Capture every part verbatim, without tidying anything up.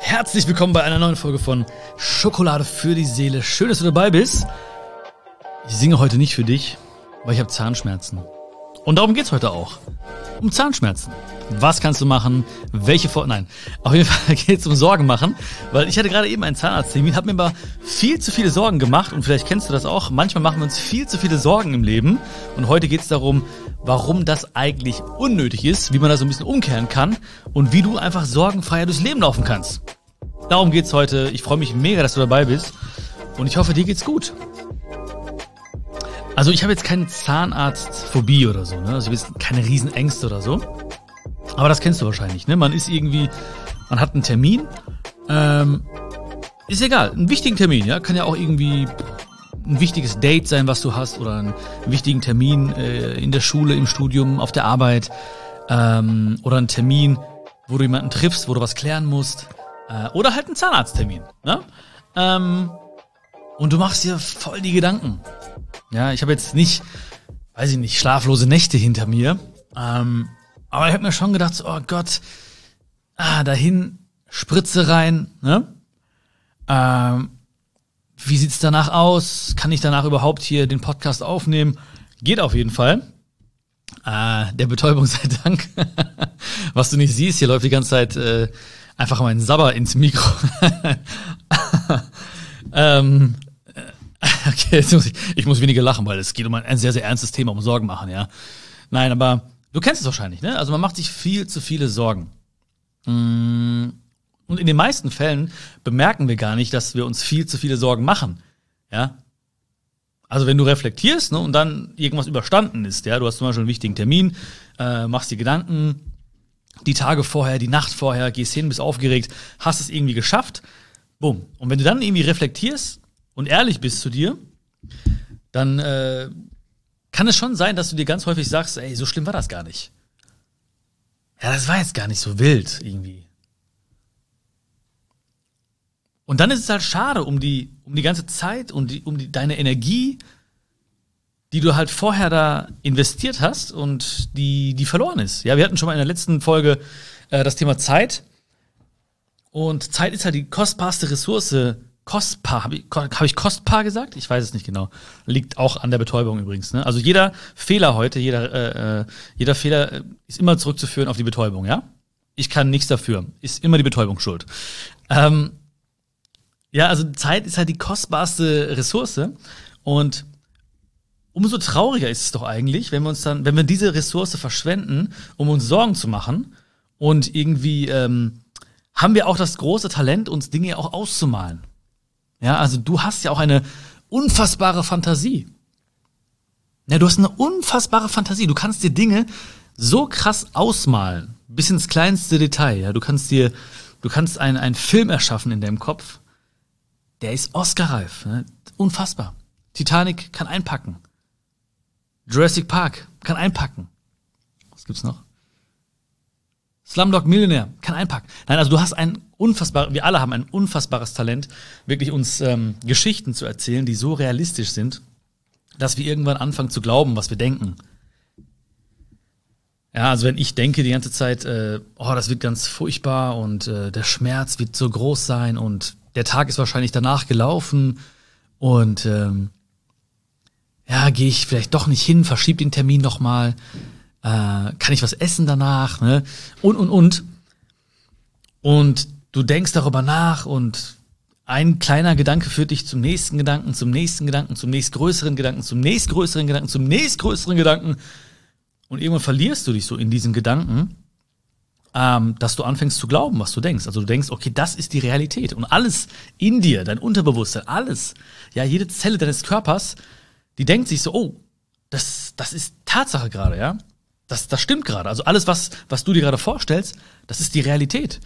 Herzlich willkommen bei einer neuen Folge von Schokolade für die Seele. Schön, dass du dabei bist. Ich singe heute nicht für dich, weil ich habe Zahnschmerzen. Und darum geht's heute auch. Um Zahnschmerzen. Was kannst du machen? Welche Vor... Nein, auf jeden Fall geht's um Sorgen machen, weil ich hatte gerade eben einen Zahnarzttermin, habe mir aber viel zu viele Sorgen gemacht und vielleicht kennst du das auch. Manchmal machen wir uns viel zu viele Sorgen im Leben und heute geht's darum, warum das eigentlich unnötig ist, wie man das so ein bisschen umkehren kann und wie du einfach sorgenfreier durchs Leben laufen kannst. Darum geht's heute. Ich freue mich mega, dass du dabei bist und ich hoffe, dir geht's gut. Also ich habe jetzt keine Zahnarztphobie oder so, ne? Also ich habe jetzt keine Riesenängste oder so. Aber das kennst du wahrscheinlich, ne? Man ist irgendwie, man hat einen Termin, ähm, ist egal, einen wichtigen Termin, ja? Kann ja auch irgendwie ein wichtiges Date sein, was du hast, oder einen wichtigen Termin äh, in der Schule, im Studium, auf der Arbeit, ähm, oder einen Termin, wo du jemanden triffst, wo du was klären musst, äh, oder halt einen Zahnarzttermin, ne? Ähm, und du machst dir voll die Gedanken. Ja, ich habe jetzt nicht, weiß ich nicht, schlaflose Nächte hinter mir, ähm, aber ich habe mir schon gedacht, so, oh Gott, ah, dahin, Spritze rein, ne? Ähm, wie sieht's danach aus? Kann ich danach überhaupt hier den Podcast aufnehmen? Geht auf jeden Fall. Äh, der Betäubung sei Dank. Was du nicht siehst, hier läuft die ganze Zeit äh, einfach mein Sabber ins Mikro. ähm, okay, jetzt muss ich, ich muss weniger lachen, weil es geht um ein, ein sehr, sehr ernstes Thema, um Sorgen machen, ja. Nein, aber du kennst es wahrscheinlich, ne? Also man macht sich viel zu viele Sorgen. Und in den meisten Fällen bemerken wir gar nicht, dass wir uns viel zu viele Sorgen machen, ja? Also wenn du reflektierst, ne, und dann irgendwas überstanden ist, ja, du hast zum Beispiel einen wichtigen Termin, äh, machst dir Gedanken, die Tage vorher, die Nacht vorher, gehst hin, bist aufgeregt, hast es irgendwie geschafft, bumm. Und wenn du dann irgendwie reflektierst und ehrlich bist zu dir, dann äh, kann es schon sein, dass du dir ganz häufig sagst, ey, so schlimm war das gar nicht. Ja, das war jetzt gar nicht so wild irgendwie. Und dann ist es halt schade um die, um die ganze Zeit und die, um die, deine Energie, die du halt vorher da investiert hast und die, die verloren ist. Ja, wir hatten schon mal in der letzten Folge äh, das Thema Zeit. Und Zeit ist halt die kostbarste Ressource. Kostbar, habe ich, hab ich kostbar gesagt? Ich weiß es nicht genau. Liegt auch an der Betäubung übrigens. Ne? Also jeder Fehler heute, jeder, äh, jeder Fehler ist immer zurückzuführen auf die Betäubung, ja? Ich kann nichts dafür. Ist immer die Betäubung schuld. Ähm, ja, also Zeit ist halt die kostbarste Ressource. Und umso trauriger ist es doch eigentlich, wenn wir uns dann, wenn wir diese Ressource verschwenden, um uns Sorgen zu machen. Und irgendwie ähm, haben wir auch das große Talent, uns Dinge auch auszumalen. Ja, also du hast ja auch eine unfassbare Fantasie. Ja, du hast eine unfassbare Fantasie. Du kannst dir Dinge so krass ausmalen, bis ins kleinste Detail. Ja, du kannst dir, du kannst einen, einen Film erschaffen in deinem Kopf, der ist Oscar-reif. Ne? Unfassbar. Titanic kann einpacken. Jurassic Park kann einpacken. Was gibt's noch? Slumdog Millionär kann einpacken. Nein, also du hast ein unfassbares, wir alle haben ein unfassbares Talent, wirklich uns ähm, Geschichten zu erzählen, die so realistisch sind, dass wir irgendwann anfangen zu glauben, was wir denken. Ja, also wenn ich denke die ganze Zeit, äh, oh, das wird ganz furchtbar und äh, der Schmerz wird so groß sein und der Tag ist wahrscheinlich danach gelaufen und ähm, ja, gehe ich vielleicht doch nicht hin, verschieb den Termin noch mal. Äh, kann ich was essen danach, ne? Und, und, und. Und du denkst darüber nach und ein kleiner Gedanke führt dich zum nächsten Gedanken, zum nächsten Gedanken, zum nächstgrößeren Gedanken, zum nächstgrößeren Gedanken, zum nächstgrößeren Gedanken. Und irgendwann verlierst du dich so in diesen Gedanken, ähm, dass du anfängst zu glauben, was du denkst. Also du denkst, okay, das ist die Realität. Und alles in dir, dein Unterbewusstsein, alles, ja, jede Zelle deines Körpers, die denkt sich so, oh, das, das ist Tatsache gerade, ja. Das, das stimmt gerade. Also alles, was, was du dir gerade vorstellst, das ist die Realität.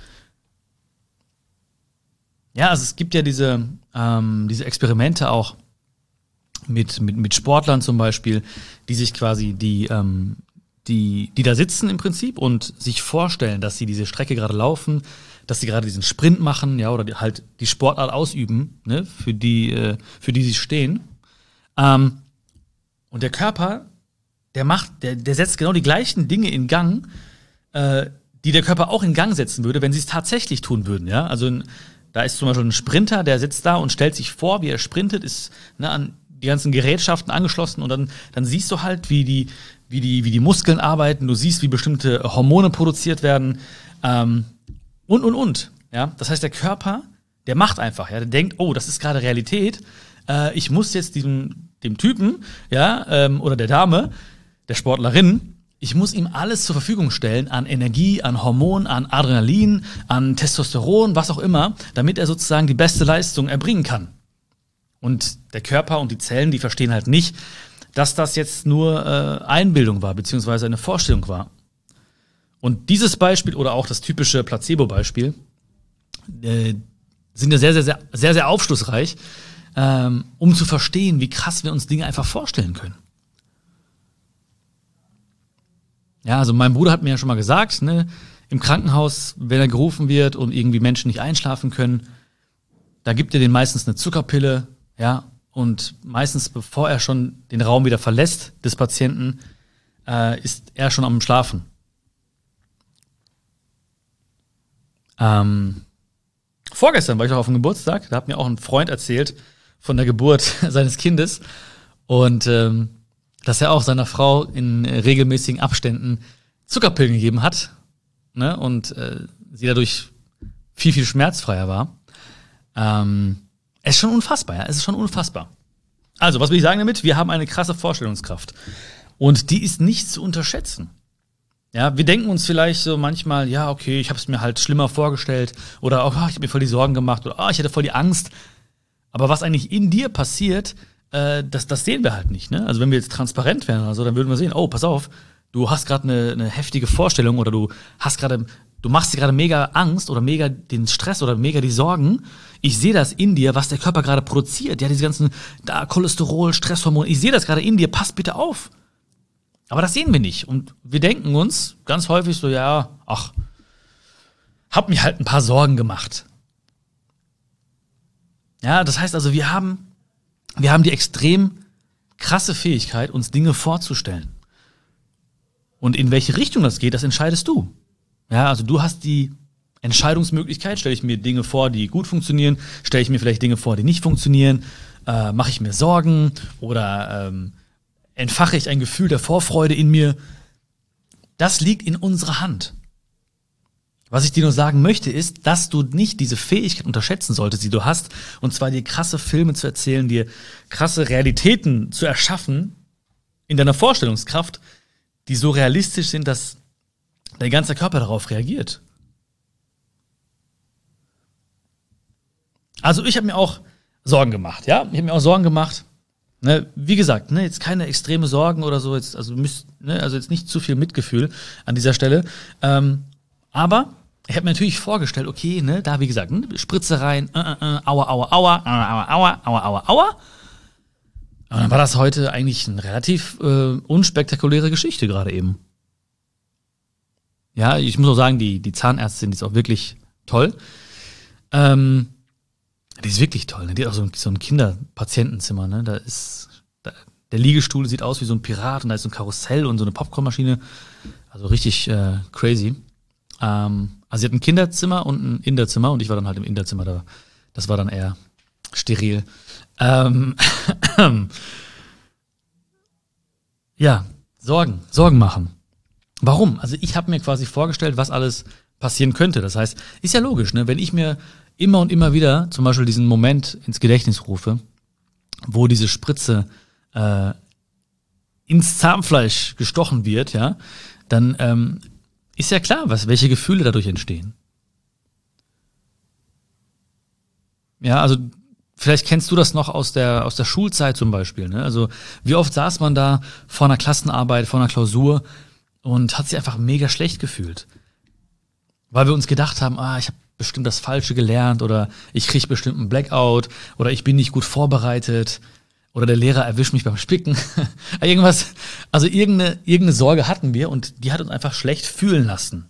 Ja, also es gibt ja diese, ähm, diese Experimente auch mit, mit, mit Sportlern zum Beispiel, die sich quasi, die, ähm, die, die da sitzen im Prinzip und sich vorstellen, dass sie diese Strecke gerade laufen, dass sie gerade diesen Sprint machen, ja, oder die, halt die Sportart ausüben, ne, für die, äh, für die sie stehen. Ähm, und der Körper, der macht, der, der setzt genau die gleichen Dinge in Gang, äh, die der Körper auch in Gang setzen würde, wenn sie es tatsächlich tun würden. Ja? Also ein, da ist zum Beispiel ein Sprinter, der sitzt da und stellt sich vor, wie er sprintet, ist ne, an die ganzen Gerätschaften angeschlossen und dann, dann siehst du halt, wie die, wie, die, wie die Muskeln arbeiten, du siehst, wie bestimmte Hormone produziert werden ähm, und, und, und. Ja? Das heißt, der Körper, der macht einfach, ja? Der denkt, oh, das ist gerade Realität, äh, ich muss jetzt diesem, dem Typen ja, ähm, oder der Dame, der Sportlerin, ich muss ihm alles zur Verfügung stellen an Energie, an Hormon, an Adrenalin, an Testosteron, was auch immer, damit er sozusagen die beste Leistung erbringen kann. Und der Körper und die Zellen, die verstehen halt nicht, dass das jetzt nur äh, Einbildung war, beziehungsweise eine Vorstellung war. Und dieses Beispiel oder auch das typische Placebo-Beispiel äh, sind ja sehr, sehr, sehr, sehr, sehr aufschlussreich, ähm, um zu verstehen, wie krass wir uns Dinge einfach vorstellen können. Ja, also mein Bruder hat mir ja schon mal gesagt, ne, im Krankenhaus, wenn er gerufen wird und irgendwie Menschen nicht einschlafen können, da gibt er denen meistens eine Zuckerpille, ja, und meistens, bevor er schon den Raum wieder verlässt des Patienten, äh, ist er schon am Schlafen. Ähm, vorgestern war ich auch auf dem Geburtstag, da hat mir auch ein Freund erzählt von der Geburt seines Kindes und ähm, dass er auch seiner Frau in äh, regelmäßigen Abständen Zuckerpillen gegeben hat, ne, und äh, sie dadurch viel, viel schmerzfreier war. Ähm, es ist schon unfassbar, ja, es ist schon unfassbar. Also, was will ich sagen damit? Wir haben eine krasse Vorstellungskraft. Und die ist nicht zu unterschätzen. Ja, wir denken uns vielleicht so manchmal, ja, okay, ich habe es mir halt schlimmer vorgestellt oder oh, ich habe mir voll die Sorgen gemacht oder oh, ich hatte voll die Angst. Aber was eigentlich in dir passiert, Das, das sehen wir halt nicht, ne? Also wenn wir jetzt transparent wären oder so, dann würden wir sehen, oh, pass auf, du hast gerade eine, eine heftige Vorstellung oder du hast gerade, du machst dir gerade mega Angst oder mega den Stress oder mega die Sorgen. Ich sehe das in dir, was der Körper gerade produziert. Ja, diese ganzen da, Cholesterol, Stresshormone, ich sehe das gerade in dir, pass bitte auf. Aber das sehen wir nicht. Und wir denken uns ganz häufig so, ja, ach, hab mir halt ein paar Sorgen gemacht. Ja, das heißt also, wir haben Wir haben die extrem krasse Fähigkeit, uns Dinge vorzustellen. Und in welche Richtung das geht, das entscheidest du. Ja, also du hast die Entscheidungsmöglichkeit, stelle ich mir Dinge vor, die gut funktionieren, stelle ich mir vielleicht Dinge vor, die nicht funktionieren, äh, mache ich mir Sorgen oder ähm, entfache ich ein Gefühl der Vorfreude in mir. Das liegt in unserer Hand. Was ich dir nur sagen möchte, ist, dass du nicht diese Fähigkeit unterschätzen solltest, die du hast, und zwar dir krasse Filme zu erzählen, dir krasse Realitäten zu erschaffen in deiner Vorstellungskraft, die so realistisch sind, dass dein ganzer Körper darauf reagiert. Also ich habe mir auch Sorgen gemacht, ja, ich habe mir auch Sorgen gemacht. Ne, wie gesagt, ne, jetzt keine extreme Sorgen oder so, jetzt, also, müsst, ne, also jetzt nicht zu viel Mitgefühl an dieser Stelle. Ähm, aber ich habe mir natürlich vorgestellt, okay, ne, da wie gesagt, ne, Spritze rein, äh, äh, aua, aua, aua, aua, aua, aua, aua, aua. Und dann war das heute eigentlich eine relativ äh, unspektakuläre Geschichte gerade eben. Ja, ich muss auch sagen, die, die Zahnärztin, die ist auch wirklich toll. Ähm, die ist wirklich toll, ne? Die hat auch so ein, so ein Kinderpatientenzimmer, ne? Da ist, da, der Liegestuhl sieht aus wie so ein Pirat und da ist so ein Karussell und so eine Popcornmaschine. Also richtig äh, crazy. Ähm, also sie hat ein Kinderzimmer und ein Inderzimmer und ich war dann halt im Inderzimmer da. Das war dann eher steril. Ähm, ja, Sorgen, Sorgen machen. Warum? Also ich habe mir quasi vorgestellt, was alles passieren könnte. Das heißt, ist ja logisch, ne? Wenn ich mir immer und immer wieder zum Beispiel diesen Moment ins Gedächtnis rufe, wo diese Spritze äh, ins Zahnfleisch gestochen wird, ja, dann ähm, ist ja klar, was, welche Gefühle dadurch entstehen. Ja, also vielleicht kennst du das noch aus der aus der Schulzeit zum Beispiel, ne? Also wie oft saß man da vor einer Klassenarbeit, vor einer Klausur und hat sich einfach mega schlecht gefühlt, weil wir uns gedacht haben, ah, ich habe bestimmt das Falsche gelernt oder ich kriege bestimmt einen Blackout oder ich bin nicht gut vorbereitet oder der Lehrer erwischt mich beim Spicken. Irgendwas, also irgendeine, irgendeine Sorge hatten wir und die hat uns einfach schlecht fühlen lassen.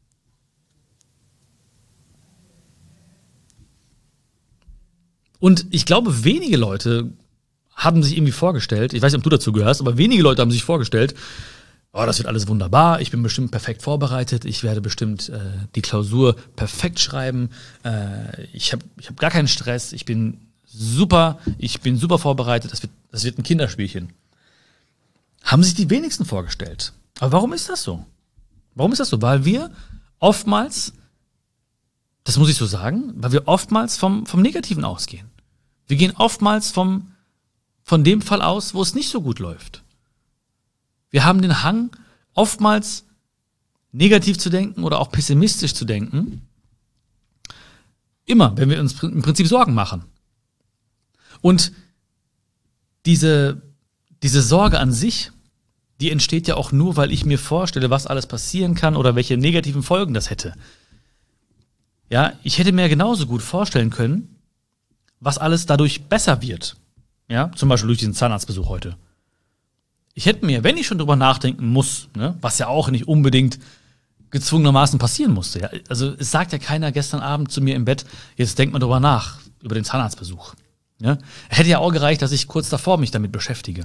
Und ich glaube, wenige Leute haben sich irgendwie vorgestellt, ich weiß nicht, ob du dazu gehörst, aber wenige Leute haben sich vorgestellt, oh, das wird alles wunderbar, ich bin bestimmt perfekt vorbereitet, ich werde bestimmt äh, die Klausur perfekt schreiben, äh, ich habe ich hab gar keinen Stress, ich bin super, ich bin super vorbereitet, das wird, das wird ein Kinderspielchen. Haben sich die wenigsten vorgestellt. Aber warum ist das so? Warum ist das so? Weil wir oftmals, das muss ich so sagen, weil wir oftmals vom, vom Negativen ausgehen. Wir gehen oftmals vom, von dem Fall aus, wo es nicht so gut läuft. Wir haben den Hang, oftmals negativ zu denken oder auch pessimistisch zu denken. Immer, wenn wir uns im Prinzip Sorgen machen. Und diese, diese Sorge an sich, die entsteht ja auch nur, weil ich mir vorstelle, was alles passieren kann oder welche negativen Folgen das hätte. Ja, ich hätte mir genauso gut vorstellen können, was alles dadurch besser wird. Ja, zum Beispiel durch diesen Zahnarztbesuch heute. Ich hätte mir, wenn ich schon drüber nachdenken muss, ne, was ja auch nicht unbedingt gezwungenermaßen passieren musste. Ja, also es sagt ja keiner gestern Abend zu mir im Bett, jetzt denkt man drüber nach, über den Zahnarztbesuch. Ja? Hätte ja auch gereicht, dass ich kurz davor mich damit beschäftige.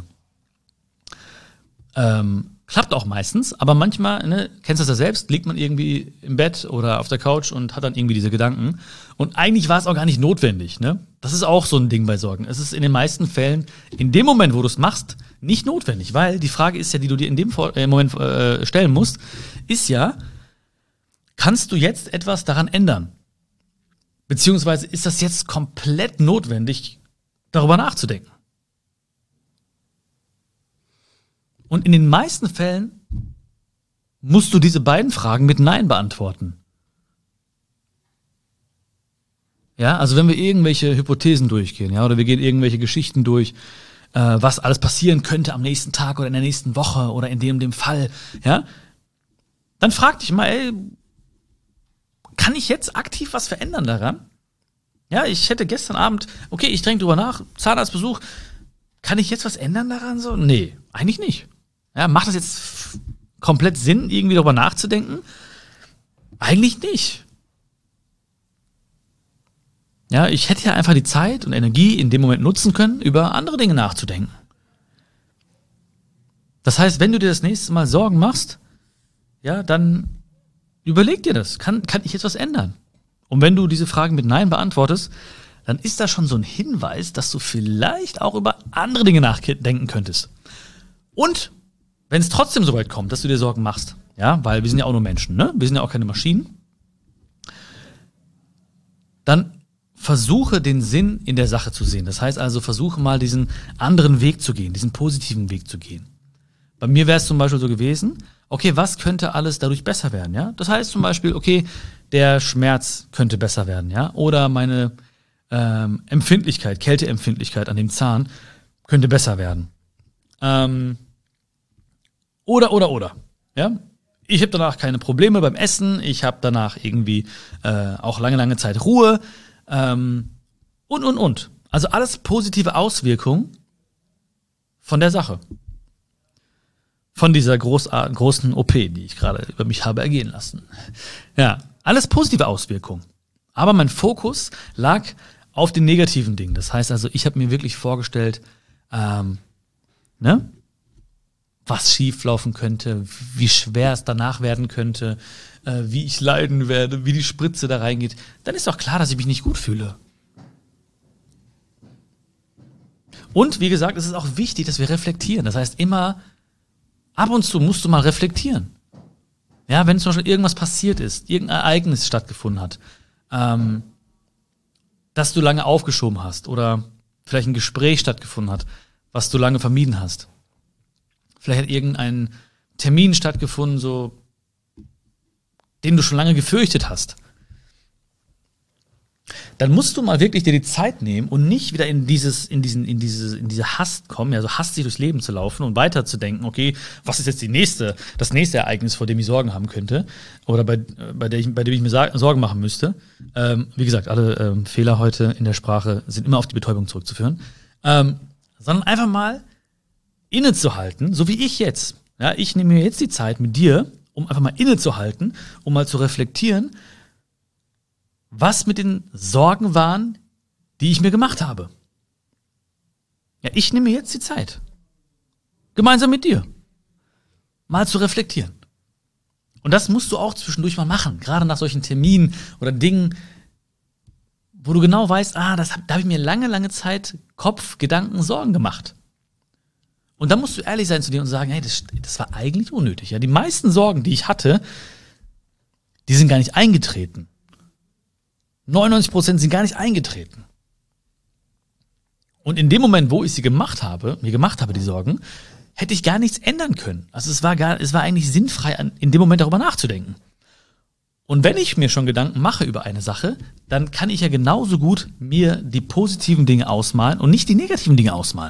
Ähm, klappt auch meistens, aber manchmal, ne, kennst du das ja selbst, liegt man irgendwie im Bett oder auf der Couch und hat dann irgendwie diese Gedanken. Und eigentlich war es auch gar nicht notwendig. Ne? Das ist auch so ein Ding bei Sorgen. Es ist in den meisten Fällen, in dem Moment, wo du es machst, nicht notwendig. Weil die Frage ist ja, die du dir in dem Moment äh, stellen musst, ist ja, kannst du jetzt etwas daran ändern? Beziehungsweise ist das jetzt komplett notwendig, darüber nachzudenken? Und in den meisten Fällen musst du diese beiden Fragen mit Nein beantworten. Ja, also wenn wir irgendwelche Hypothesen durchgehen, ja, oder wir gehen irgendwelche Geschichten durch, äh, was alles passieren könnte am nächsten Tag oder in der nächsten Woche oder in dem dem Fall, ja, dann frag dich mal, ey, kann ich jetzt aktiv was verändern daran? Ja, ich hätte gestern Abend, okay, ich denke drüber nach, Zahnarztbesuch, kann ich jetzt was ändern daran? So? Nee, eigentlich nicht. Ja, macht das jetzt f- komplett Sinn, irgendwie darüber nachzudenken? Eigentlich nicht. Ja, ich hätte ja einfach die Zeit und Energie in dem Moment nutzen können, über andere Dinge nachzudenken. Das heißt, wenn du dir das nächste Mal Sorgen machst, ja, dann überleg dir das. Kann, kann ich jetzt was ändern? Und wenn du diese Fragen mit Nein beantwortest, dann ist das schon so ein Hinweis, dass du vielleicht auch über andere Dinge nachdenken könntest. Und wenn es trotzdem so weit kommt, dass du dir Sorgen machst, ja, weil wir sind ja auch nur Menschen, ne? Wir sind ja auch keine Maschinen, dann versuche den Sinn in der Sache zu sehen. Das heißt also, versuche mal diesen anderen Weg zu gehen, diesen positiven Weg zu gehen. Bei mir wäre es zum Beispiel so gewesen, okay, was könnte alles dadurch besser werden, ja? Das heißt zum Beispiel, okay, der Schmerz könnte besser werden, ja? Oder meine ähm, Empfindlichkeit, Kälteempfindlichkeit an dem Zahn könnte besser werden. Ähm, oder, oder, oder, ja? Ich habe danach keine Probleme beim Essen, ich habe danach irgendwie äh, auch lange, lange Zeit Ruhe ähm, und, und, und. Also alles positive Auswirkungen von der Sache. Von dieser großar- großen O P, die ich gerade über mich habe ergehen lassen. Ja, alles positive Auswirkungen. Aber mein Fokus lag auf den negativen Dingen. Das heißt also, ich habe mir wirklich vorgestellt, ähm, ne, was schieflaufen könnte, wie schwer es danach werden könnte, äh, wie ich leiden werde, wie die Spritze da reingeht. Dann ist doch klar, dass ich mich nicht gut fühle. Und wie gesagt, es ist auch wichtig, dass wir reflektieren. Das heißt, immer ab und zu musst du mal reflektieren. Ja, wenn zum Beispiel irgendwas passiert ist, irgendein Ereignis stattgefunden hat, ähm, das du lange aufgeschoben hast oder vielleicht ein Gespräch stattgefunden hat, was du lange vermieden hast. Vielleicht hat irgendein Termin stattgefunden, so, den du schon lange gefürchtet hast. Dann musst du mal wirklich dir die Zeit nehmen und nicht wieder in dieses, in diesen, in diese, in diese Hast kommen, ja, so hastig durchs Leben zu laufen und weiterzudenken, okay, was ist jetzt die nächste, das nächste Ereignis, vor dem ich Sorgen haben könnte, oder bei, bei der ich, bei dem ich mir Sorgen machen müsste. Ähm, wie gesagt, alle ähm, Fehler heute in der Sprache sind immer auf die Betäubung zurückzuführen. Ähm, sondern einfach mal innezuhalten, so wie ich jetzt. Ja, ich nehme mir jetzt die Zeit mit dir, um einfach mal innezuhalten, um mal zu reflektieren, was mit den Sorgen waren, die ich mir gemacht habe. Ja, ich nehme mir jetzt die Zeit. Gemeinsam mit dir. mal zu reflektieren. Und das musst du auch zwischendurch mal machen, gerade nach solchen Terminen oder Dingen, wo du genau weißt, ah, das hab, da habe ich mir lange, lange Zeit Kopf, Gedanken, Sorgen gemacht. Und dann musst du ehrlich sein zu dir und sagen, hey, das, das war eigentlich unnötig. Ja, die meisten Sorgen, die ich hatte, die sind gar nicht eingetreten. neunundneunzig Prozent sind gar nicht eingetreten. Und in dem Moment, wo ich sie gemacht habe, mir gemacht habe, die Sorgen, hätte ich gar nichts ändern können. Also es war gar, es war eigentlich sinnfrei, in dem Moment darüber nachzudenken. Und wenn ich mir schon Gedanken mache über eine Sache, dann kann ich ja genauso gut mir die positiven Dinge ausmalen und nicht die negativen Dinge ausmalen.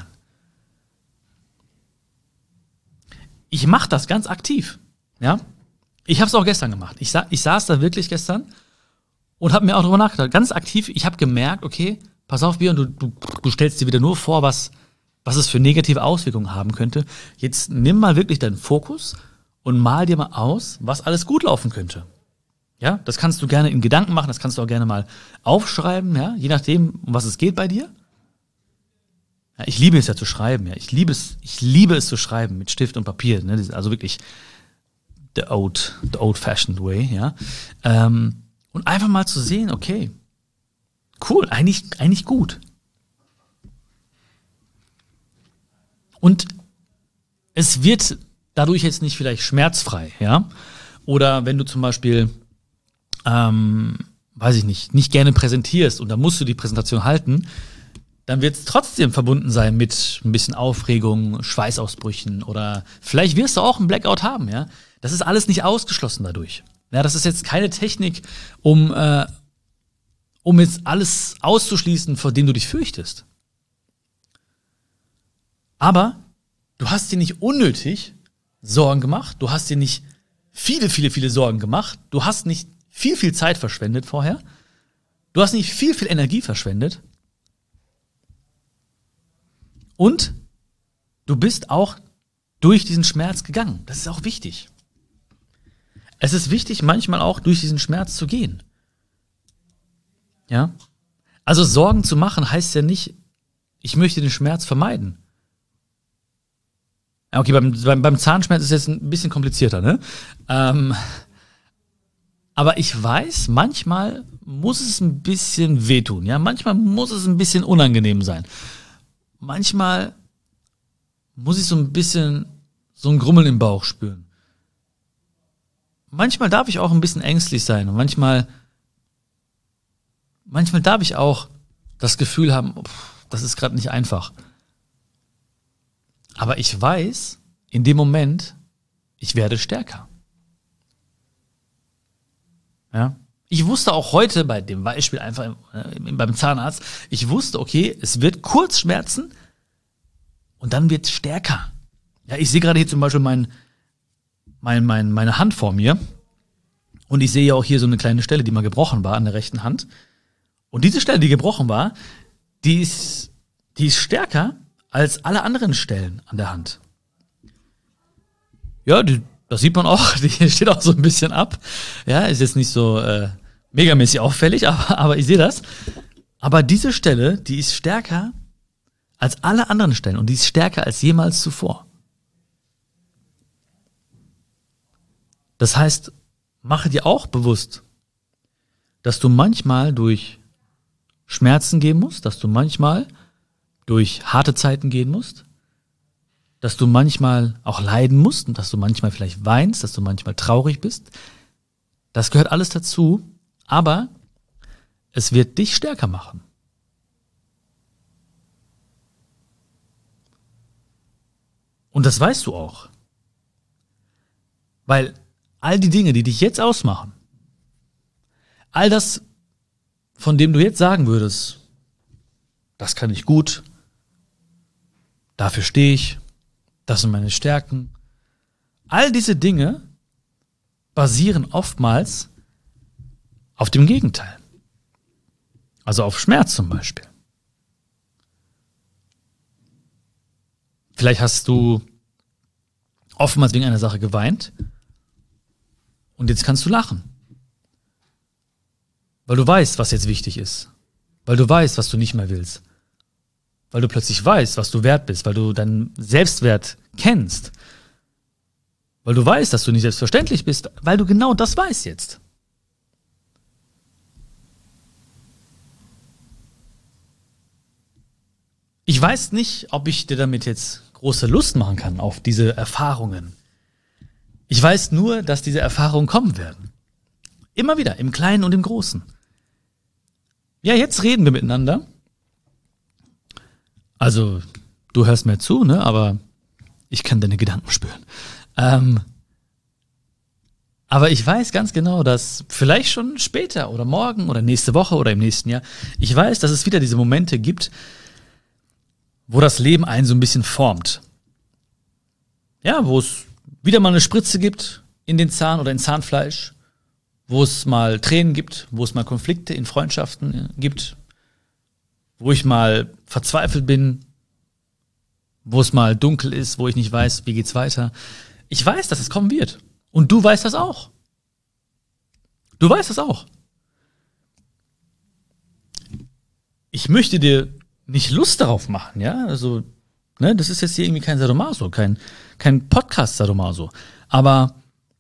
Ich mache das ganz aktiv. Ja? Ich habe es auch gestern gemacht. Ich, sa- ich saß da wirklich gestern und habe mir auch darüber nachgedacht. Ganz aktiv, ich habe gemerkt, okay, pass auf, Björn, du, du, du stellst dir wieder nur vor, was, was es für negative Auswirkungen haben könnte. Jetzt nimm mal wirklich deinen Fokus und mal dir mal aus, was alles gut laufen könnte. Ja, das kannst du gerne in Gedanken machen, das kannst du auch gerne mal aufschreiben, ja, je nachdem, um was es geht bei dir. Ja, ich liebe es ja zu schreiben, ja, ich liebe es, ich liebe es zu schreiben mit Stift und Papier, ne, das ist also wirklich the old, the old-fashioned way, ja. Ähm, und einfach mal zu sehen, okay, cool, eigentlich, eigentlich gut. Und es wird dadurch jetzt nicht vielleicht schmerzfrei, ja. Oder wenn du zum Beispiel ähm, weiß ich nicht, nicht gerne präsentierst und dann musst du die Präsentation halten, dann wird es trotzdem verbunden sein mit ein bisschen Aufregung, Schweißausbrüchen oder vielleicht wirst du auch einen Blackout haben, ja. Das ist alles nicht ausgeschlossen dadurch. Ja, das ist jetzt keine Technik, um, äh, um jetzt alles auszuschließen, vor dem du dich fürchtest. Aber du hast dir nicht unnötig Sorgen gemacht, du hast dir nicht viele, viele, viele Sorgen gemacht, du hast nicht viel, viel Zeit verschwendet vorher, du hast nicht viel, viel Energie verschwendet und du bist auch durch diesen Schmerz gegangen. Das ist auch wichtig. Es ist wichtig, manchmal auch durch diesen Schmerz zu gehen. Ja? Also Sorgen zu machen heißt ja nicht, ich möchte den Schmerz vermeiden. Okay, beim, beim, beim Zahnschmerz ist es jetzt ein bisschen komplizierter, ne? Ähm, aber ich weiß, manchmal muss es ein bisschen wehtun, ja? Manchmal muss es ein bisschen unangenehm sein. Manchmal muss ich so ein bisschen so ein Grummeln im Bauch spüren. Manchmal darf ich auch ein bisschen ängstlich sein und manchmal, manchmal darf ich auch das Gefühl haben, pff, das ist gerade nicht einfach. Aber ich weiß, in dem Moment, ich werde stärker. Ja? Ich wusste auch heute bei dem Beispiel einfach äh, beim Zahnarzt, ich wusste, okay, es wird kurz schmerzen und dann wird es stärker. Ja, ich sehe gerade hier zum Beispiel mein, mein, mein, meine Hand vor mir und ich sehe ja auch hier so eine kleine Stelle, die mal gebrochen war an der rechten Hand. Und diese Stelle, die gebrochen war, die ist, die ist stärker als alle anderen Stellen an der Hand. Ja, die, das sieht man auch, die steht auch so ein bisschen ab. Ja, ist jetzt nicht so äh, megamäßig auffällig, aber, aber ich sehe das. Aber diese Stelle, die ist stärker als alle anderen Stellen und die ist stärker als jemals zuvor. Das heißt, mache dir auch bewusst, dass du manchmal durch Schmerzen gehen musst, dass du manchmal durch harte Zeiten gehen musst, dass du manchmal auch leiden musst und dass du manchmal vielleicht weinst, dass du manchmal traurig bist. Das gehört alles dazu, aber es wird dich stärker machen. Und das weißt du auch. Weil all die Dinge, die dich jetzt ausmachen, all das, von dem du jetzt sagen würdest, das kann ich gut, dafür stehe ich, das sind meine Stärken. All diese Dinge basieren oftmals auf dem Gegenteil. Also auf Schmerz zum Beispiel. Vielleicht hast du oftmals wegen einer Sache geweint und jetzt kannst du lachen. Weil du weißt, was jetzt wichtig ist. Weil du weißt, was du nicht mehr willst. Weil du plötzlich weißt, was du wert bist, weil du deinen Selbstwert kennst. Weil du weißt, dass du nicht selbstverständlich bist, weil du genau das weißt jetzt. Ich weiß nicht, ob ich dir damit jetzt große Lust machen kann auf diese Erfahrungen. Ich weiß nur, dass diese Erfahrungen kommen werden. Immer wieder, im Kleinen und im Großen. Ja, jetzt reden wir miteinander. Also, du hörst mir zu, ne? Aber ich kann deine Gedanken spüren. Ähm, aber ich weiß ganz genau, dass vielleicht schon später oder morgen oder nächste Woche oder im nächsten Jahr, ich weiß, dass es wieder diese Momente gibt, wo das Leben einen so ein bisschen formt. Ja, wo es wieder mal eine Spritze gibt in den Zahn oder ins Zahnfleisch, wo es mal Tränen gibt, wo es mal Konflikte in Freundschaften gibt, wo ich mal verzweifelt bin, wo es mal dunkel ist, wo ich nicht weiß, wie geht's weiter. Ich weiß, dass es kommen wird. Und du weißt das auch. Du weißt das auch. Ich möchte dir nicht Lust darauf machen, ja, also, ne, das ist jetzt hier irgendwie kein Sadomaso, kein, kein Podcast-Sadomaso, aber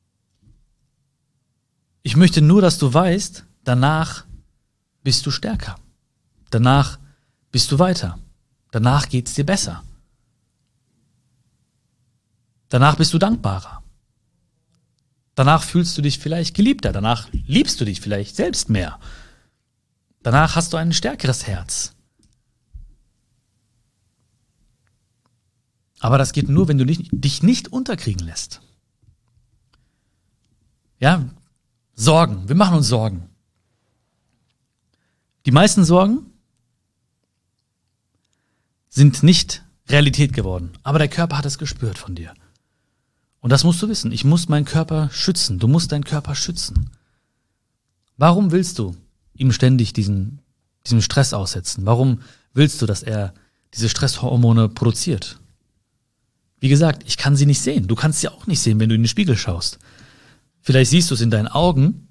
ich möchte nur, dass du weißt, danach bist du stärker, danach bist du weiter, danach geht's dir besser, danach bist du dankbarer, danach fühlst du dich vielleicht geliebter, danach liebst du dich vielleicht selbst mehr, danach hast du ein stärkeres Herz. Aber das geht nur, wenn du dich, dich nicht unterkriegen lässt. Ja, Sorgen. Wir machen uns Sorgen. Die meisten Sorgen sind nicht Realität geworden. Aber der Körper hat es gespürt von dir. Und das musst du wissen. Ich muss meinen Körper schützen. Du musst deinen Körper schützen. Warum willst du ihm ständig diesen, diesen Stress aussetzen? Warum willst du, dass er diese Stresshormone produziert? Wie gesagt, ich kann sie nicht sehen. Du kannst sie auch nicht sehen, wenn du in den Spiegel schaust. Vielleicht siehst du es in deinen Augen.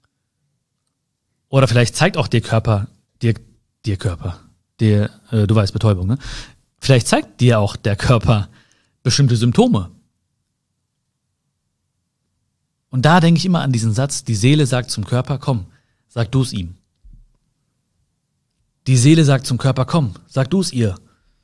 Oder vielleicht zeigt auch dir Körper, dir, dir Körper, dir, äh, du weißt, Betäubung, ne? Vielleicht zeigt dir auch der Körper bestimmte Symptome. Und da denke ich immer an diesen Satz, die Seele sagt zum Körper, komm, sag du es ihm. Die Seele sagt zum Körper, komm, sag du es ihr.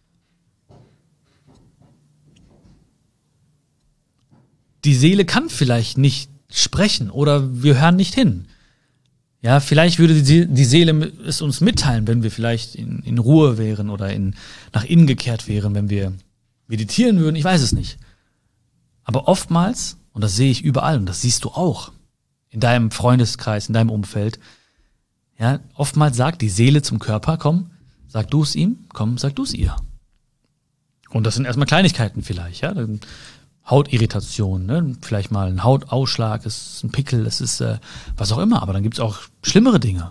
Die Seele kann vielleicht nicht sprechen oder wir hören nicht hin. Ja, vielleicht würde die, die Seele es uns mitteilen, wenn wir vielleicht in, in Ruhe wären oder in, nach innen gekehrt wären, wenn wir meditieren würden, ich weiß es nicht. Aber oftmals, und das sehe ich überall und das siehst du auch, in deinem Freundeskreis, in deinem Umfeld, ja, oftmals sagt die Seele zum Körper, komm, sag du es ihm, komm, sag du es ihr. Und das sind erstmal Kleinigkeiten vielleicht, ja, dann Hautirritation, ne? Vielleicht mal ein Hautausschlag, es ist ein Pickel, es ist äh, was auch immer, aber dann gibt's auch schlimmere Dinge.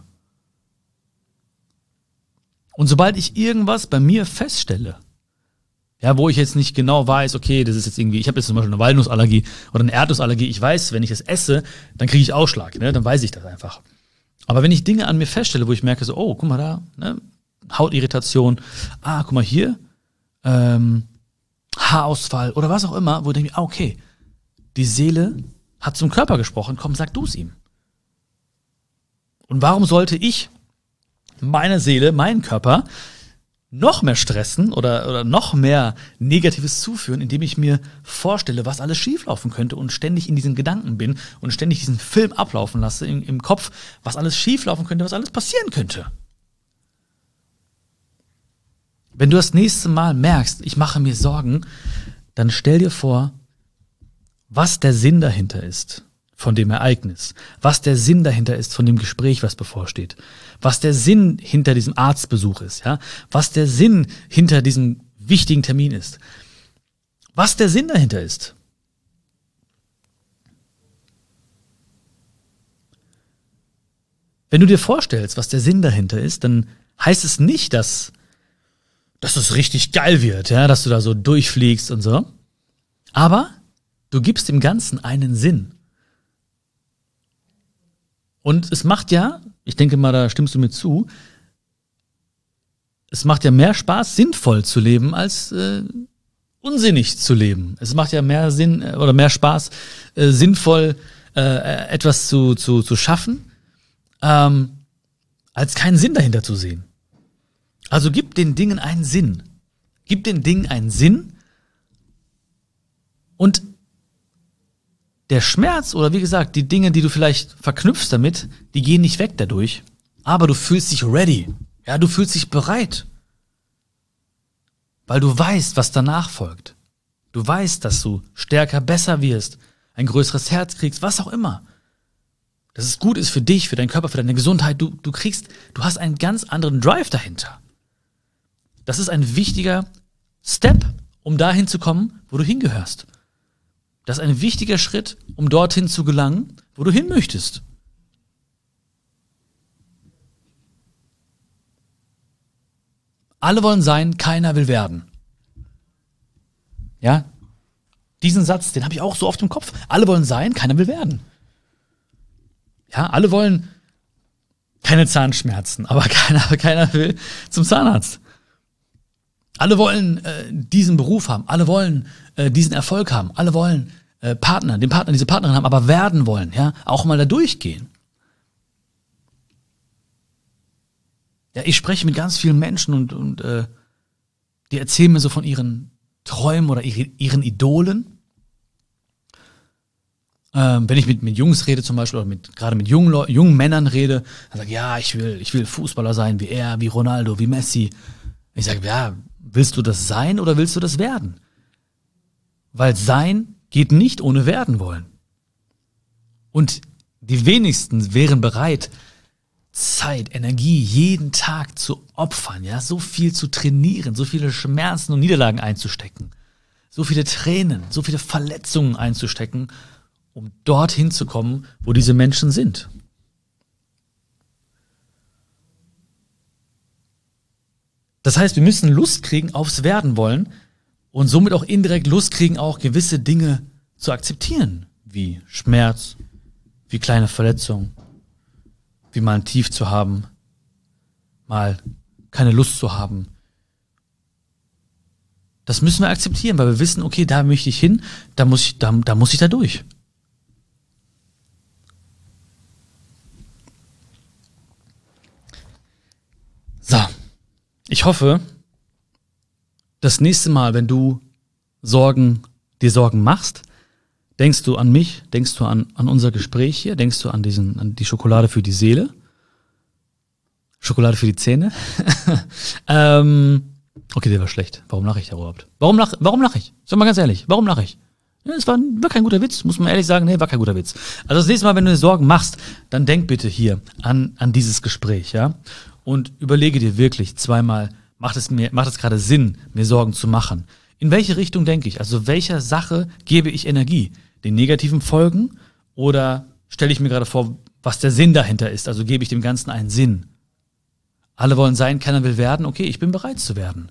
Und sobald ich irgendwas bei mir feststelle, ja, wo ich jetzt nicht genau weiß, okay, das ist jetzt irgendwie, ich habe jetzt zum Beispiel eine Walnussallergie oder eine Erdnussallergie, ich weiß, wenn ich es esse, dann kriege ich Ausschlag, ne? Dann weiß ich das einfach. Aber wenn ich Dinge an mir feststelle, wo ich merke so, oh, guck mal da, ne? Hautirritation, ah, guck mal hier, ähm, Haarausfall oder was auch immer, wo ich denke, ah, okay, die Seele hat zum Körper gesprochen, komm, sag du es ihm. Und warum sollte ich meine Seele, meinen Körper noch mehr stressen oder, oder noch mehr Negatives zuführen, indem ich mir vorstelle, was alles schieflaufen könnte und ständig in diesen Gedanken bin und ständig diesen Film ablaufen lasse im, im Kopf, was alles schieflaufen könnte, was alles passieren könnte. Wenn du das nächste Mal merkst, ich mache mir Sorgen, dann stell dir vor, was der Sinn dahinter ist von dem Ereignis, was der Sinn dahinter ist von dem Gespräch, was bevorsteht, was der Sinn hinter diesem Arztbesuch ist, ja, was der Sinn hinter diesem wichtigen Termin ist, was der Sinn dahinter ist. Wenn du dir vorstellst, was der Sinn dahinter ist, dann heißt es nicht, dass dass es richtig geil wird, ja, dass du da so durchfliegst und so. Aber du gibst dem Ganzen einen Sinn. Und es macht ja, ich denke mal, da stimmst du mir zu, es macht ja mehr Spaß, sinnvoll zu leben, als äh, unsinnig zu leben. Es macht ja mehr Sinn äh, oder mehr Spaß, äh, sinnvoll äh, etwas zu, zu, zu schaffen, ähm, als keinen Sinn dahinter zu sehen. Also gib den Dingen einen Sinn. Gib den Dingen einen Sinn und der Schmerz oder wie gesagt, die Dinge, die du vielleicht verknüpfst damit, die gehen nicht weg dadurch, aber du fühlst dich ready. Ja, du fühlst dich bereit. Weil du weißt, was danach folgt. Du weißt, dass du stärker, besser wirst, ein größeres Herz kriegst, was auch immer. Dass es gut ist für dich, für deinen Körper, für deine Gesundheit. Du, du kriegst, du hast einen ganz anderen Drive dahinter. Das ist ein wichtiger Step, um dahin zu kommen, wo du hingehörst. Das ist ein wichtiger Schritt, um dorthin zu gelangen, wo du hin möchtest. Alle wollen sein, keiner will werden. Ja, diesen Satz, den habe ich auch so oft im Kopf. Alle wollen sein, keiner will werden. Ja, alle wollen keine Zahnschmerzen, aber keiner, keiner will zum Zahnarzt. Alle wollen äh, diesen Beruf haben, alle wollen äh, diesen Erfolg haben, alle wollen äh, Partner, den Partner, diese Partnerin haben, aber werden wollen, ja, auch mal da durchgehen. Ja, ich spreche mit ganz vielen Menschen und, und äh, die erzählen mir so von ihren Träumen oder ihre, ihren Idolen. Ähm, wenn ich mit, mit Jungs rede zum Beispiel oder mit, gerade mit jungen, Leu- jungen Männern rede, dann sage ich, ja, ich will, ich will Fußballer sein wie er, wie Ronaldo, wie Messi. Ich sage, ja, willst du das sein oder willst du das werden? Weil sein geht nicht ohne werden wollen. Und die wenigsten wären bereit, Zeit, Energie jeden Tag zu opfern, ja, so viel zu trainieren, so viele Schmerzen und Niederlagen einzustecken, so viele Tränen, so viele Verletzungen einzustecken, um dorthin zu kommen, wo diese Menschen sind. Das heißt, wir müssen Lust kriegen aufs Werden wollen und somit auch indirekt Lust kriegen, auch gewisse Dinge zu akzeptieren, wie Schmerz, wie kleine Verletzungen, wie mal ein Tief zu haben, mal keine Lust zu haben. Das müssen wir akzeptieren, weil wir wissen, okay, da möchte ich hin, da muss ich, da, da muss ich da durch. So, ich hoffe, das nächste Mal, wenn du Sorgen, dir Sorgen machst, denkst du an mich, denkst du an, an unser Gespräch hier, denkst du an diesen, an die Schokolade für die Seele, Schokolade für die Zähne. ähm, okay, der war schlecht. Warum lache ich da überhaupt? Warum lache warum lach ich? Sag mal ganz ehrlich, warum lache ich? Ja, es war, war kein guter Witz, muss man ehrlich sagen, nee, war kein guter Witz. Also das nächste Mal, wenn du dir Sorgen machst, dann denk bitte hier an, an dieses Gespräch, ja? Und überlege dir wirklich zweimal, macht es mir, macht es gerade Sinn, mir Sorgen zu machen? In welche Richtung denke ich? Also welcher Sache gebe ich Energie? Den negativen Folgen oder stelle ich mir gerade vor, was der Sinn dahinter ist? Also gebe ich dem Ganzen einen Sinn. Alle wollen sein, keiner will werden. Okay, ich bin bereit zu werden.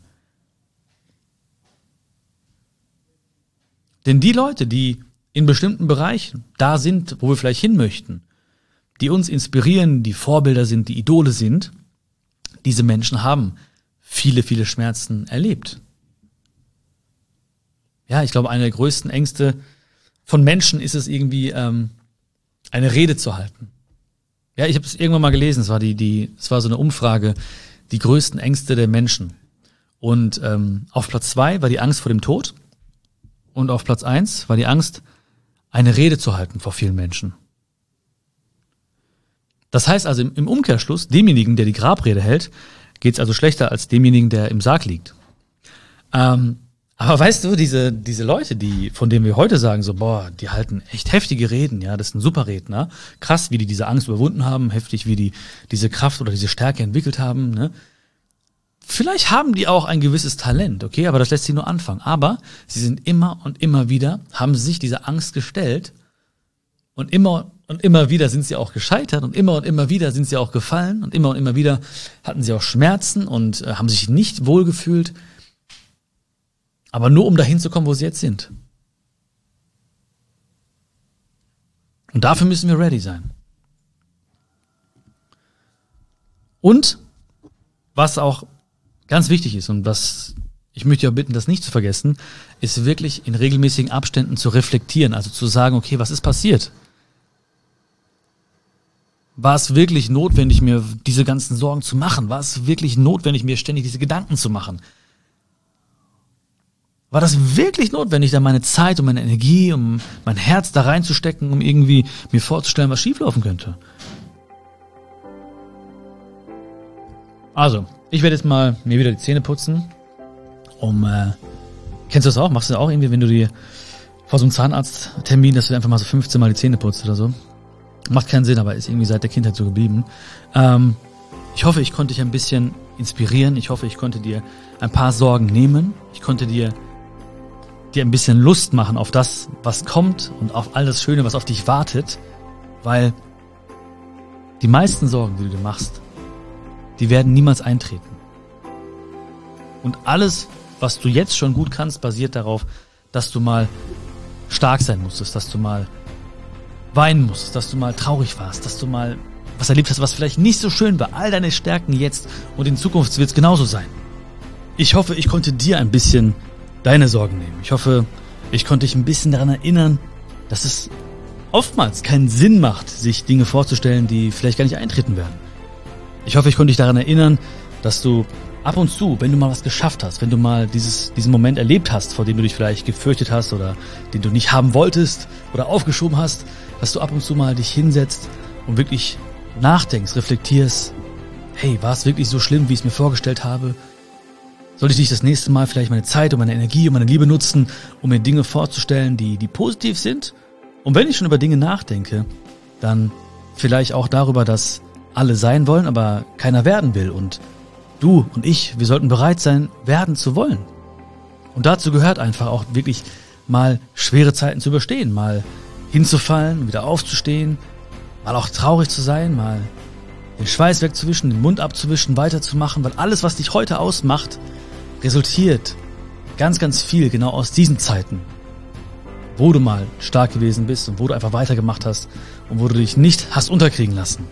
Denn die Leute, die in bestimmten Bereichen da sind, wo wir vielleicht hin möchten, die uns inspirieren, die Vorbilder sind, die Idole sind, diese Menschen haben viele, viele Schmerzen erlebt. Ja, ich glaube, eine der größten Ängste von Menschen ist es irgendwie, ähm, eine Rede zu halten. Ja, ich habe es irgendwann mal gelesen, es war die, die, es war so eine Umfrage, die größten Ängste der Menschen. Und ähm, auf Platz zwei war die Angst vor dem Tod und auf Platz eins war die Angst, eine Rede zu halten vor vielen Menschen. Das heißt also im, im Umkehrschluss, demjenigen, der die Grabrede hält, geht es also schlechter als demjenigen, der im Sarg liegt. Ähm, Aber weißt du, diese, diese Leute, die, von denen wir heute sagen, so, boah, die halten echt heftige Reden, ja, das sind super Redner. Krass, wie die diese Angst überwunden haben, heftig, wie die diese Kraft oder diese Stärke entwickelt haben, ne. Vielleicht haben die auch ein gewisses Talent, okay, aber das lässt sie nur anfangen. Aber sie sind immer und immer wieder, haben sich dieser Angst gestellt und immer und immer wieder sind sie auch gescheitert und immer und immer wieder sind sie auch gefallen und immer und immer wieder hatten sie auch Schmerzen und äh, haben sich nicht wohlgefühlt. Aber nur um dahin zu kommen, wo sie jetzt sind. Und dafür müssen wir ready sein. Und was auch ganz wichtig ist und was ich möchte dich auch bitten, das nicht zu vergessen, ist wirklich in regelmäßigen Abständen zu reflektieren, also zu sagen, okay, was ist passiert? War es wirklich notwendig, mir diese ganzen Sorgen zu machen? War es wirklich notwendig, mir ständig diese Gedanken zu machen? War das wirklich notwendig, da meine Zeit und meine Energie, um mein Herz da reinzustecken, um irgendwie mir vorzustellen, was schieflaufen könnte? Also, ich werde jetzt mal mir wieder die Zähne putzen, um, äh, kennst du das auch? Machst du das auch irgendwie, wenn du dir vor so einem Zahnarzttermin, dass du einfach mal so fünfzehn Mal die Zähne putzt oder so? Macht keinen Sinn, aber ist irgendwie seit der Kindheit so geblieben. Ähm, ich hoffe, ich konnte dich ein bisschen inspirieren. Ich hoffe, ich konnte dir ein paar Sorgen nehmen. Ich konnte dir, dir ein bisschen Lust machen auf das, was kommt und auf all das Schöne, was auf dich wartet. Weil die meisten Sorgen, die du dir machst, die werden niemals eintreten. Und alles, was du jetzt schon gut kannst, basiert darauf, dass du mal stark sein musstest, dass du mal weinen musstest, dass du mal traurig warst, dass du mal was erlebt hast, was vielleicht nicht so schön war. All deine Stärken jetzt und in Zukunft wird es genauso sein. Ich hoffe, ich konnte dir ein bisschen deine Sorgen nehmen. Ich hoffe, ich konnte dich ein bisschen daran erinnern, dass es oftmals keinen Sinn macht, sich Dinge vorzustellen, die vielleicht gar nicht eintreten werden. Ich hoffe, ich konnte dich daran erinnern, dass du ab und zu, wenn du mal was geschafft hast, wenn du mal dieses, diesen Moment erlebt hast, vor dem du dich vielleicht gefürchtet hast oder den du nicht haben wolltest oder aufgeschoben hast, dass du ab und zu mal dich hinsetzt und wirklich nachdenkst, reflektierst, hey, war es wirklich so schlimm, wie ich es mir vorgestellt habe? Sollte ich nicht das nächste Mal vielleicht meine Zeit und meine Energie und meine Liebe nutzen, um mir Dinge vorzustellen, die, die positiv sind? Und wenn ich schon über Dinge nachdenke, dann vielleicht auch darüber, dass alle sein wollen, aber keiner werden will. Und du und ich, wir sollten bereit sein, werden zu wollen. Und dazu gehört einfach auch wirklich mal schwere Zeiten zu überstehen, mal hinzufallen, wieder aufzustehen, mal auch traurig zu sein, mal den Schweiß wegzuwischen, den Mund abzuwischen, weiterzumachen, weil alles, was dich heute ausmacht, resultiert ganz, ganz viel genau aus diesen Zeiten, wo du mal stark gewesen bist und wo du einfach weitergemacht hast und wo du dich nicht hast unterkriegen lassen.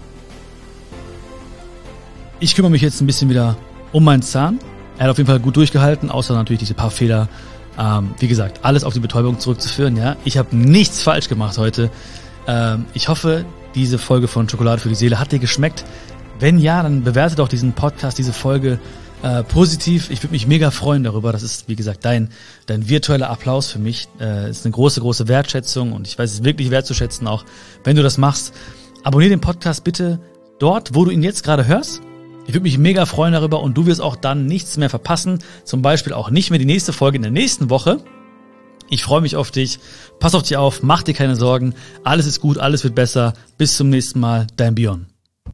Ich kümmere mich jetzt ein bisschen wieder um meinen Zahn. Er hat auf jeden Fall gut durchgehalten, außer natürlich diese paar Fehler. Ähm, wie gesagt, alles auf die Betäubung zurückzuführen. Ja, ich habe nichts falsch gemacht heute. Ähm, ich hoffe, diese Folge von Schokolade für die Seele hat dir geschmeckt. Wenn ja, dann bewerte doch diesen Podcast, diese Folge äh, positiv. Ich würde mich mega freuen darüber. Das ist, wie gesagt, dein dein virtueller Applaus für mich. Äh, ist eine große, große Wertschätzung und ich weiß es wirklich wertzuschätzen, auch wenn du das machst. Abonniere den Podcast bitte dort, wo du ihn jetzt gerade hörst. Ich würde mich mega freuen darüber und du wirst auch dann nichts mehr verpassen. Zum Beispiel auch nicht mehr die nächste Folge in der nächsten Woche. Ich freue mich auf dich. Pass auf dich auf, mach dir keine Sorgen. Alles ist gut, alles wird besser. Bis zum nächsten Mal, dein Björn.